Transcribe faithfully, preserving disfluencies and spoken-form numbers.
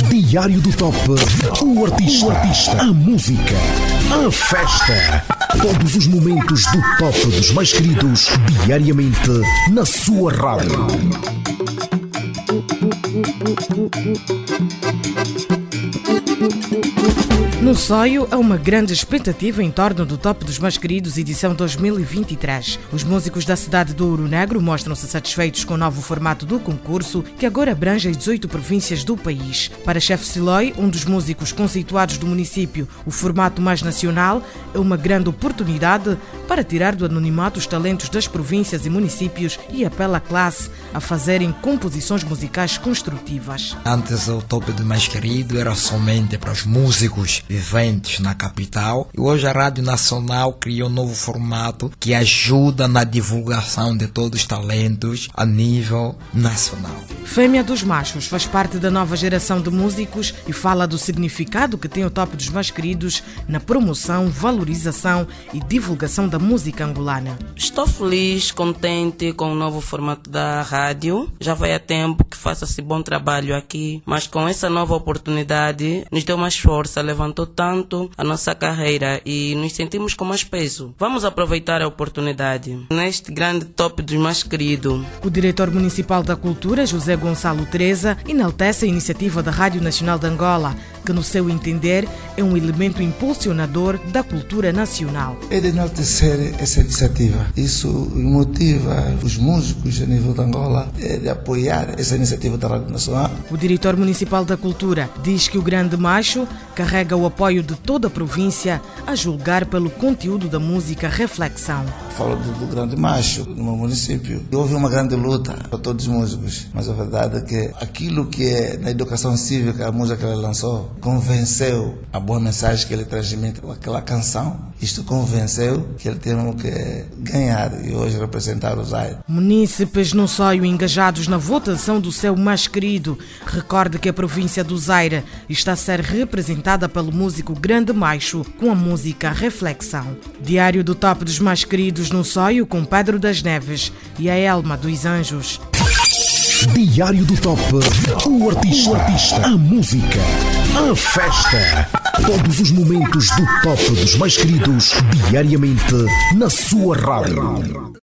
Diário do Top. O artista, o artista, a música, a festa. Todos os momentos do top dos mais queridos, diariamente na sua rádio. No Soio, há uma grande expectativa em torno do Top dos Mais Queridos, edição dois mil e vinte e três. Os músicos da cidade do Ouro Negro mostram-se satisfeitos com o novo formato do concurso, que agora abrange as dezoito províncias do país. Para Chefe Siloy, um dos músicos conceituados do município, o formato mais nacional é uma grande oportunidade para tirar do anonimato os talentos das províncias e municípios e apela à classe a fazerem composições musicais construtivas. Antes o Top do Mais Querido era somente para os músicos viventes na capital, e hoje a Rádio Nacional criou um novo formato que ajuda na divulgação de todos os talentos a nível nacional. Fêmea dos Machos faz parte da nova geração de músicos e fala do significado que tem o Top dos Mais Queridos na promoção, valorização e divulgação da música angolana. Estou feliz, contente com o novo formato da rádio. Já vai há tempo que faço esse bom trabalho aqui, mas com essa nova oportunidade nos deu mais força, levantou tanto a nossa carreira e nos sentimos com mais peso. Vamos aproveitar a oportunidade neste grande Top dos Mais Queridos. O diretor municipal da Cultura, José Gonçalo Teresa, enaltece a iniciativa da Rádio Nacional de Angola, que no seu entender é um elemento impulsionador da cultura nacional. É de enaltecer essa iniciativa. Isso motiva os músicos a nível de Angola é de apoiar essa iniciativa da Rádio Nacional. O diretor municipal da Cultura diz que o Grande Macho carrega o apoio de toda a província, a julgar pelo conteúdo da música Reflexão. Falo do, do Grande Macho, no meu município. Houve uma grande luta para todos os músicos, mas a verdade é que aquilo que é na educação cívica, a música que ele lançou, convenceu a boa mensagem que ele transmite com aquela canção. Isto convenceu que ele tem que ganhar e hoje representar o Zaire. Munícipes no Soio engajados na votação do seu mais querido. Recorde que a província do Zaire está a ser representada pelo músico Grande Macho com a música Reflexão. Diário do Top dos Mais Queridos no Soio com Pedro das Neves e a Elma dos Anjos. Diário do Top. O artista, o artista, a música, a festa. Todos os momentos do Top dos Mais Queridos, diariamente na sua rádio.